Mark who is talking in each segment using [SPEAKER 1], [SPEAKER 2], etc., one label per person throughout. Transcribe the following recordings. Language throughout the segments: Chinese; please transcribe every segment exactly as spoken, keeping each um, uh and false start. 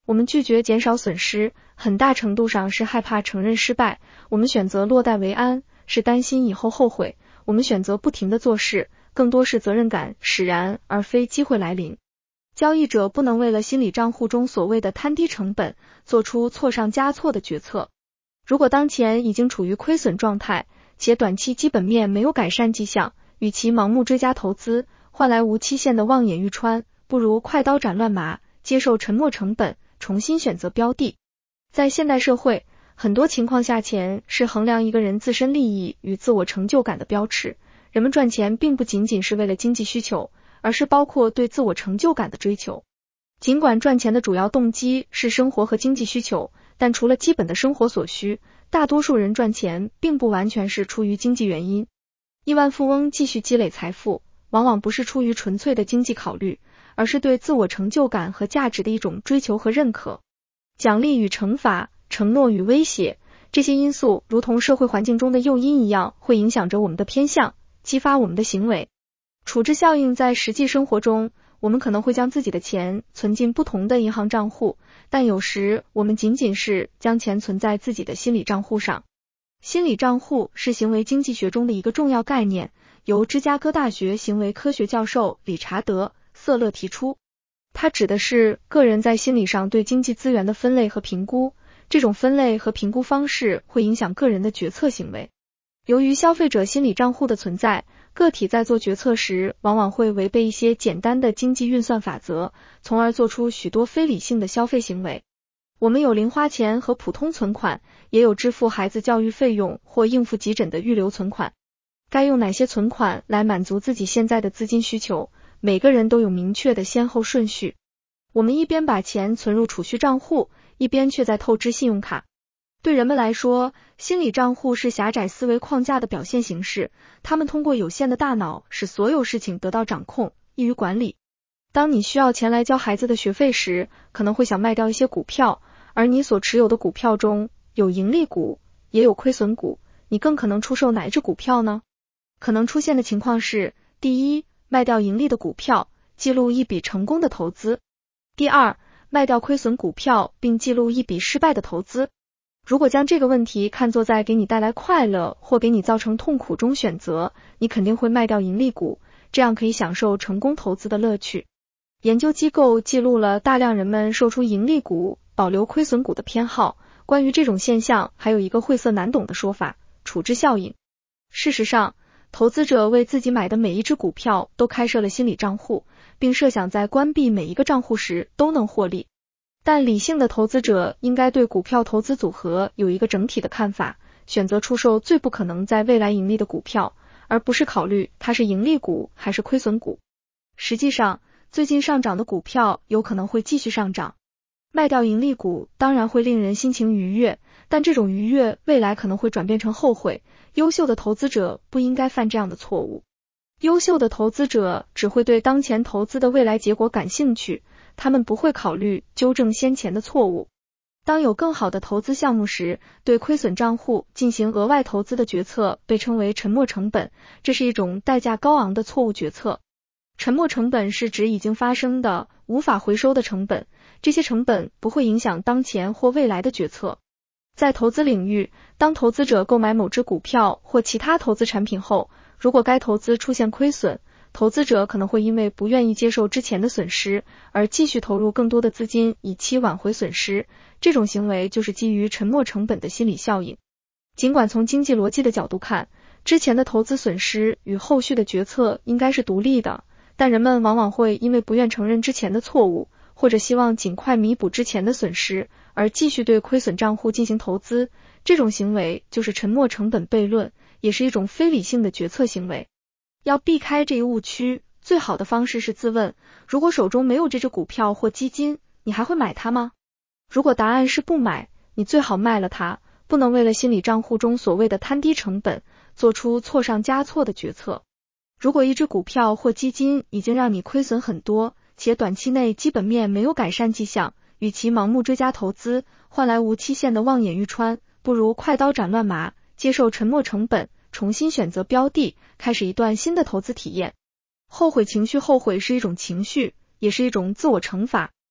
[SPEAKER 1] 我们拒绝减少损失，很大程度上是害怕承认失败；我们选择落袋为安，是担心以后后悔；我们选择不停地做事，更多是责任感使然，而非机会来临。交易者不能为了心理账户中所谓的摊低成本，做出错上加错的决策。如果当前已经处于亏损状态，且短期基本面没有改善迹象，与其盲目追加投资，换来无期限的望眼欲穿，不如快刀斩乱麻，接受沉没成本，重新选择标的。在现代社会，很多情况下钱是衡量一个人自身利益与自我成就感的标尺。人们赚钱并不仅仅是为了经济需求，而是包括对自我成就感的追求。尽管赚钱的主要动机是生活和经济需求，但除了基本的生活所需，大多数人赚钱并不完全是出于经济原因。亿万富翁继续积累财富，往往不是出于纯粹的经济考虑，而是对自我成就感和价值的一种追求和认可。奖励与惩罚，承诺与威胁，这些因素如同社会环境中的诱因一样，会影响着我们的偏向，激发我们的行为。处置效应在实际生活中，我们可能会将自己的钱存进不同的银行账户，但有时我们仅仅是将钱存在自己的心理账户上。心理账户是行为经济学中的一个重要概念，由芝加哥大学行为科学教授理查德·瑟勒提出。它指的是个人在心理上对经济资源的分类和评估，这种分类和评估方式会影响个人的决策行为。由于消费者心理账户的存在，个体在做决策时往往会违背一些简单的经济运算法则，从而做出许多非理性的消费行为。我们有零花钱和普通存款，也有支付孩子教育费用或应付急诊的预留存款。该用哪些存款来满足自己现在的资金需求，每个人都有明确的先后顺序。我们一边把钱存入储蓄账户，一边却在透支信用卡。对人们来说，心理账户是狭窄思维框架的表现形式，他们通过有限的大脑使所有事情得到掌控，易于管理。当你需要钱来交孩子的学费时，可能会想卖掉一些股票，而你所持有的股票中有盈利股，也有亏损股，你更可能出售哪一只股票呢？可能出现的情况是：第一，卖掉盈利的股票，记录一笔成功的投资；第二，卖掉亏损股票，并记录一笔失败的投资。如果将这个问题看作在给你带来快乐或给你造成痛苦中选择，你肯定会卖掉盈利股，这样可以享受成功投资的乐趣。研究机构记录了大量人们售出盈利股，保留亏损股的偏好。关于这种现象，还有一个晦涩难懂的说法：处置效应。事实上，投资者为自己买的每一只股票都开设了心理账户，并设想在关闭每一个账户时都能获利。但理性的投资者应该对股票投资组合有一个整体的看法，选择出售最不可能在未来盈利的股票，而不是考虑它是盈利股还是亏损股。实际上，最近上涨的股票有可能会继续上涨。卖掉盈利股当然会令人心情愉悦，但这种愉悦未来可能会转变成后悔。优秀的投资者不应该犯这样的错误。优秀的投资者只会对当前投资的未来结果感兴趣，他们不会考虑纠正先前的错误。当有更好的投资项目时，对亏损账户进行额外投资的决策被称为沉没成本，这是一种代价高昂的错误决策。沉没成本是指已经发生的、无法回收的成本，这些成本不会影响当前或未来的决策。在投资领域，当投资者购买某只股票或其他投资产品后，如果该投资出现亏损，投资者可能会因为不愿意接受之前的损失，而继续投入更多的资金以期挽回损失。这种行为就是基于沉没成本的心理效应。尽管从经济逻辑的角度看，之前的投资损失与后续的决策应该是独立的，但人们往往会因为不愿承认之前的错误，或者希望尽快弥补之前的损失，而继续对亏损账户进行投资。这种行为就是沉没成本悖论，也是一种非理性的决策行为。要避开这一误区，最好的方式是自问，如果手中没有这只股票或基金，你还会买它吗？如果答案是不买，你最好卖了它，不能为了心理账户中所谓的摊低成本，做出错上加错的决策。如果一只股票或基金已经让你亏损很多，且短期内基本面没有改善迹象，与其盲目追加投资，换来无期限的望眼欲穿，不如快刀斩乱麻，接受沉没成本，重新选择标的，开始一段新的投资体验。后悔情绪，后悔是一种情绪，也是一种自我惩罚。它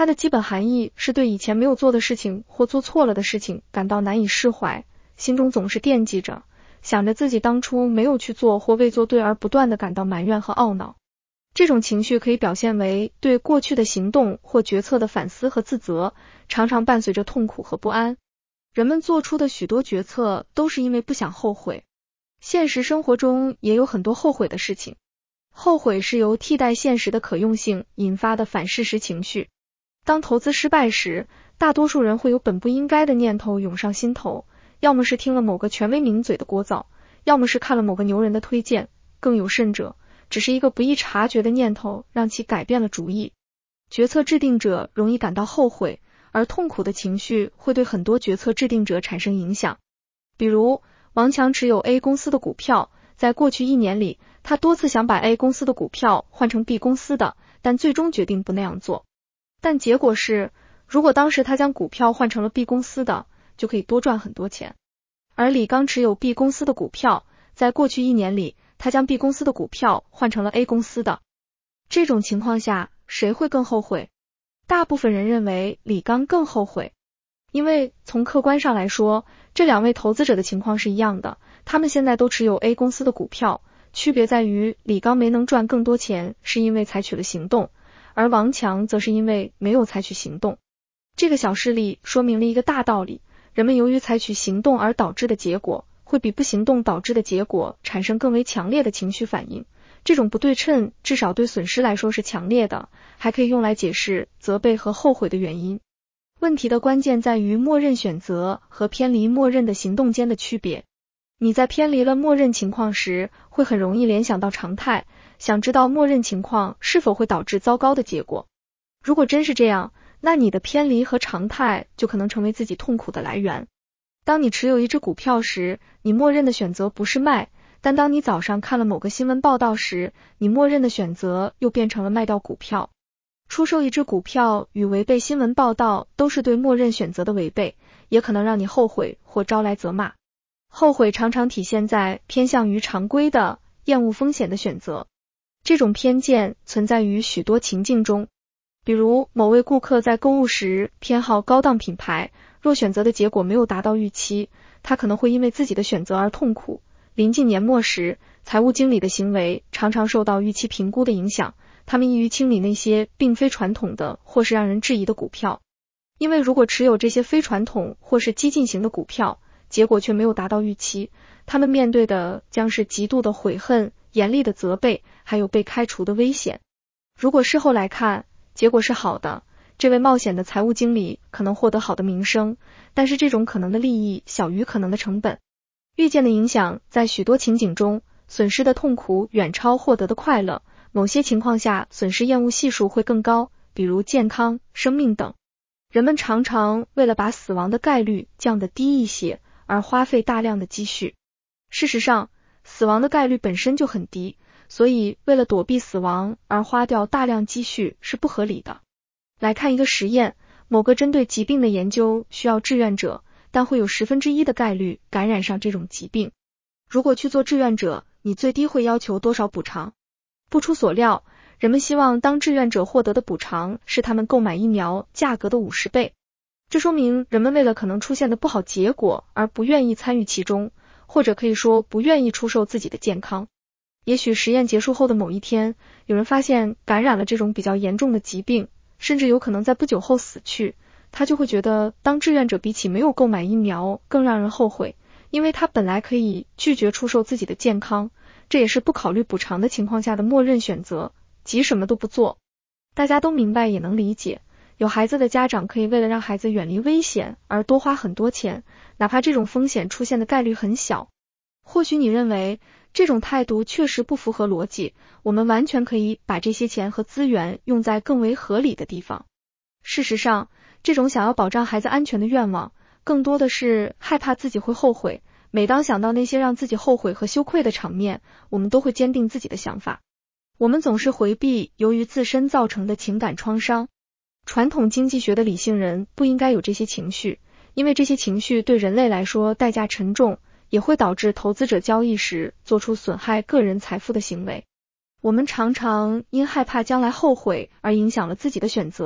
[SPEAKER 1] 它的基本含义是对以前没有做的事情或做错了的事情感到难以释怀，心中总是惦记着，想着自己当初没有去做或未做对而不断地感到埋怨和懊恼。这种情绪可以表现为对过去的行动或决策的反思和自责，常常伴随着痛苦和不安。人们做出的许多决策都是因为不想后悔。现实生活中也有很多后悔的事情。后悔是由替代现实的可用性引发的反事实情绪。当投资失败时，大多数人会有本不应该的念头涌上心头，要么是听了某个权威名嘴的聒噪，要么是看了某个牛人的推荐，更有甚者，只是一个不易察觉的念头让其改变了主意。决策制定者容易感到后悔，而痛苦的情绪会对很多决策制定者产生影响。比如，王强持有 A 公司的股票，在过去一年里，他多次想把 A 公司的股票换成 B 公司的，但最终决定不那样做。但结果是，如果当时他将股票换成了 B 公司的，就可以多赚很多钱。而李刚持有 B 公司的股票，在过去一年里，他将 B 公司的股票换成了 A 公司的。这种情况下，谁会更后悔？大部分人认为李刚更后悔，因为从客观上来说，这两位投资者的情况是一样的，他们现在都持有 A 公司的股票，区别在于李刚没能赚更多钱是因为采取了行动，而王强则是因为没有采取行动。这个小事例说明了一个大道理，人们由于采取行动而导致的结果，会比不行动导致的结果产生更为强烈的情绪反应。这种不对称至少对损失来说是强烈的，还可以用来解释责备和后悔的原因。问题的关键在于默认选择和偏离默认的行动间的区别。你在偏离了默认情况时，会很容易联想到常态，想知道默认情况是否会导致糟糕的结果。如果真是这样，那你的偏离和常态就可能成为自己痛苦的来源。当你持有一只股票时，你默认的选择不是卖，但当你早上看了某个新闻报道时，你默认的选择又变成了卖掉股票。出售一只股票与违背新闻报道都是对默认选择的违背，也可能让你后悔或招来责骂。后悔常常体现在偏向于常规的、厌恶风险的选择。这种偏见存在于许多情境中，比如某位顾客在购物时偏好高档品牌，若选择的结果没有达到预期，他可能会因为自己的选择而痛苦。临近年末时，财务经理的行为常常受到预期评估的影响，他们易于清理那些并非传统的或是让人质疑的股票。因为如果持有这些非传统或是激进型的股票，结果却没有达到预期，他们面对的将是极度的悔恨、严厉的责备，还有被开除的危险。如果事后来看，结果是好的，这位冒险的财务经理可能获得好的名声，但是这种可能的利益小于可能的成本。预见的影响在许多情景中，损失的痛苦远超获得的快乐，某些情况下损失厌恶系数会更高，比如健康、生命等。人们常常为了把死亡的概率降得低一些而花费大量的积蓄。事实上，死亡的概率本身就很低，所以为了躲避死亡而花掉大量积蓄是不合理的。来看一个实验，某个针对疾病的研究需要志愿者，但会有十分之一的概率感染上这种疾病。如果去做志愿者，你最低会要求多少补偿？不出所料，人们希望当志愿者获得的补偿是他们购买疫苗价格的五十倍。这说明人们为了可能出现的不好结果而不愿意参与其中，或者可以说不愿意出售自己的健康。也许实验结束后的某一天，有人发现感染了这种比较严重的疾病，甚至有可能在不久后死去，他就会觉得当志愿者比起没有购买疫苗更让人后悔，因为他本来可以拒绝出售自己的健康，这也是不考虑补偿的情况下的默认选择，即什么都不做。大家都明白也能理解，有孩子的家长可以为了让孩子远离危险而多花很多钱，哪怕这种风险出现的概率很小。或许你认为这种态度确实不符合逻辑，我们完全可以把这些钱和资源用在更为合理的地方。事实上，这种想要保障孩子安全的愿望，更多的是害怕自己会后悔。每当想到那些让自己后悔和羞愧的场面，我们都会坚定自己的想法。我们总是回避由于自身造成的情感创伤。传统经济学的理性人不应该有这些情绪，因为这些情绪对人类来说代价沉重，也会导致投资者交易时做出损害个人财富的行为。我们常常因害怕将来后悔而影响了自己的选择，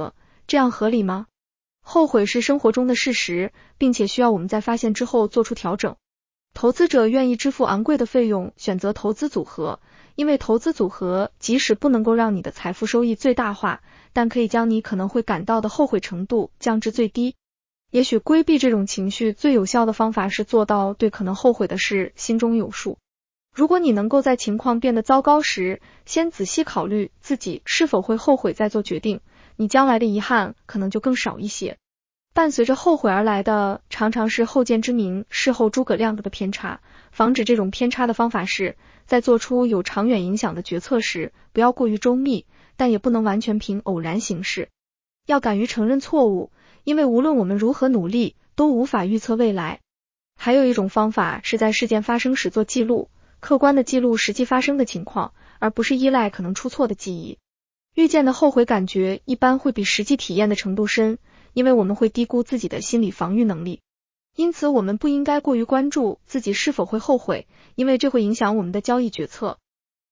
[SPEAKER 1] 这样合理吗？后悔是生活中的事实，并且需要我们在发现之后做出调整。投资者愿意支付昂贵的费用选择投资组合，因为投资组合即使不能够让你的财富收益最大化，但可以将你可能会感到的后悔程度降至最低。也许规避这种情绪最有效的方法是做到对可能后悔的事心中有数。如果你能够在情况变得糟糕时，先仔细考虑自己是否会后悔再做决定，你将来的遗憾可能就更少一些。伴随着后悔而来的，常常是后见之明、事后诸葛亮的偏差。防止这种偏差的方法是，在做出有长远影响的决策时，不要过于周密，但也不能完全凭偶然行事。要敢于承认错误，因为无论我们如何努力，都无法预测未来。还有一种方法是在事件发生时做记录，客观的记录实际发生的情况，而不是依赖可能出错的记忆。预见的后悔感觉一般会比实际体验的程度深，因为我们会低估自己的心理防御能力。因此我们不应该过于关注自己是否会后悔，因为这会影响我们的交易决策。